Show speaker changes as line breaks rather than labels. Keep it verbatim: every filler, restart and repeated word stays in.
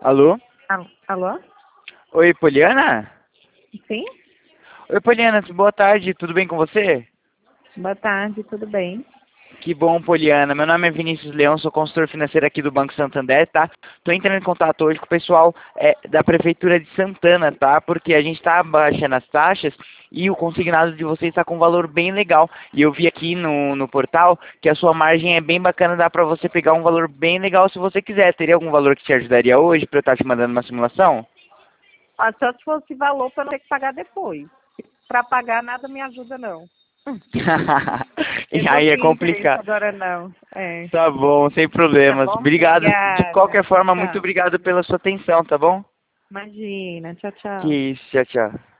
Alô?
Al- Alô?
Oi, Poliana?
Sim?
Oi, Poliana, boa tarde, tudo bem com você?
Boa tarde, tudo bem?
Que bom, Poliana. Meu nome é Vinícius Leão, sou consultor financeiro aqui do Banco Santander, tá? Tô entrando em contato hoje com o pessoal é, da Prefeitura de Santana, tá? Porque a gente tá baixando as taxas e o consignado de vocês está com um valor bem legal. E eu vi aqui no, no portal que a sua margem é bem bacana, dá pra você pegar um valor bem legal se você quiser. Teria algum valor que te ajudaria hoje pra eu estar te mandando uma simulação?
Ah, só se fosse valor para não ter que pagar depois. Para pagar, nada me ajuda, não. Eu
E
não
aí é
tenho interesse
complicado.
agora, não. É.
Tá bom, sem
Tá
problemas.
bom?
Obrigado. De
Obrigada.
qualquer forma, muito
Tchau.
obrigado pela sua atenção, tá bom?
Imagina. Tchau, tchau.
Que isso, tchau, tchau.